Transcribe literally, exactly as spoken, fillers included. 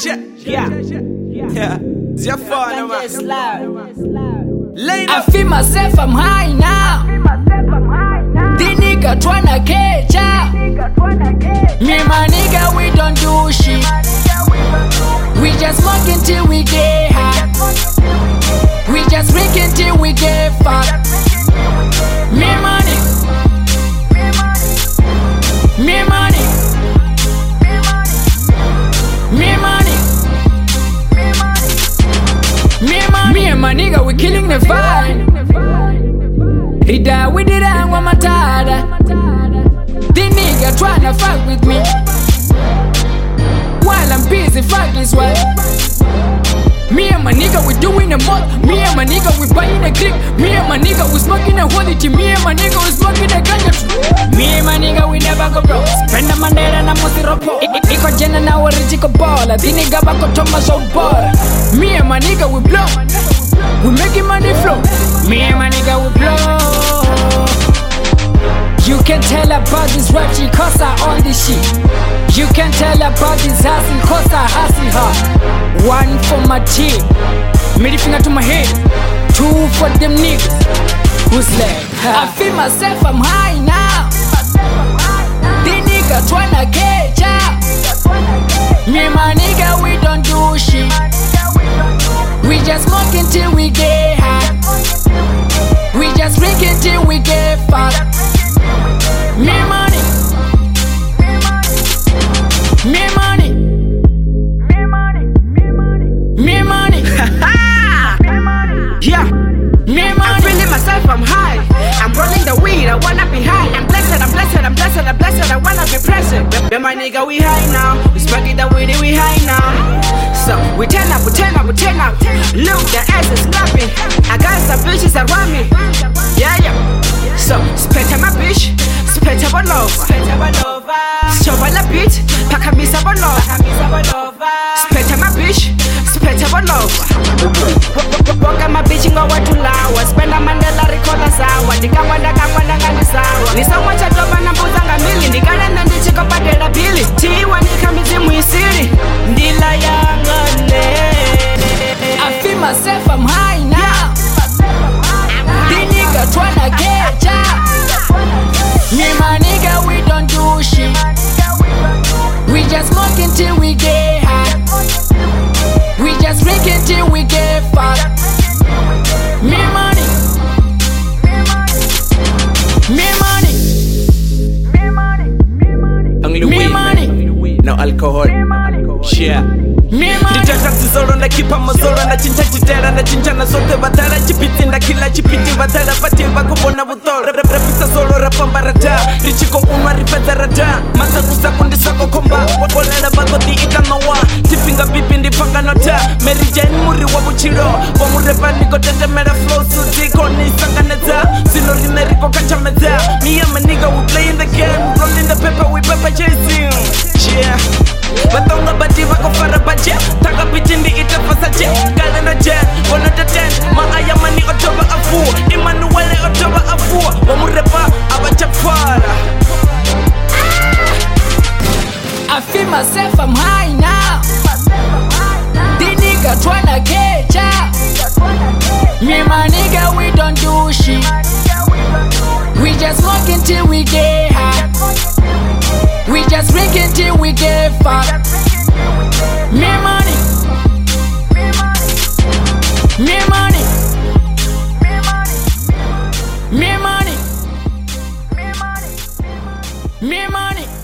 Yeah, yeah, c'est fun, man. I feel myself, I'm high now. The nigga tryna catch up. Me and my nigga, we don't do shit. We just smoke until we get high. We just drink until we get fucked. Me and money. Me and money. Me and money. Me and money. Me and my nigga, we killing the vibe. He died, we did it one more time. The nigga tryna fuck with me while I'm busy fuck his wife. Me and my nigga, we doing the most. Me and my nigga, we buying a clip. Me and my nigga, we smoking a holy tea. Me and my nigga, we smoking a ganja. Me and my nigga, we never go broke. Spend the mandela na musiropo. Iko jena na warijiko bola. The nigga bako toma so bora. Me and my nigga, we blow. We making money flow. Me and my nigga, we blow. You can tell about this rap shit cause I own this shit. You can tell about this hustle cause I hustle hard. One for my team, middle finger to my head. Two for them niggas who's left. I feel myself, I'm high now. The nigga tryna catch up. Me and my nigga, we don't do shit. We just smoke until we get high. We just drink until we get fucked. Me and money. Me and money. Me and money. Yeah, Me and I'm money. feeling myself, I'm high. I'm rolling the weed, I wanna be high. I'm blessed, I'm blessed, I'm blessed, I'm blessed, I wanna be present. Me and my nigga, we high now. We smoking the weed, we high now. So we turn up, we turn up, we turn up. Look, the ass is clapping. I got some bitches around me. Yeah, yeah. So spit my bitch, spit up all over. Show all the beat, pack a miss up all over. Spit my bitch, spit up all over. Walk my bitch and go what to lawa. Spend a mandela recola sawa. Nika wanda kangwanda ngani sawa. Nisa mwacha toba na mbuzanga mili. Nikana nandi chiko padela bili. Tiwa nika mizimu isiri. Ndila yangane. I feel myself, I'm high now. The nigga tryna catch up. Me and my nigga, we don't do shit. We just smoke until we get high. We just drink until we get fucked. Me and money. Me and money. Only Me and money. no alcohol. Yeah. Me and money. Ndithatha zolo ndakhipha mazolo ndachinja chitela ndachinja na zote vatala chipiti ndakila chipiti vatala pati vakubona vutolo rapisa zolo rapamba rada richiko unwa rifedza rada masakusaku ndisako khomba volela vakoti ikanowa tifinga pipi ndipanga nota Mary Jane muri wa vuchilo vomurepa niko tetemela flow sutiko nisanganedza zino rine riko kachamedza me and my nigga we playing the game rolling the paper we paper chasing yeah. Vatonga bati vakofara baje taka pichi ndi itafasa je galena je wona teten maaya mani otoba afu Emmanuel otoba afu wamurepa abachafara. I feel myself, I'm high now. The nigga tryna catch up. Me and my nigga, we don't do shit. We just smoke until we get high. We just drink until we get fucked. Me and money. Me and money. Me and money. Me and money.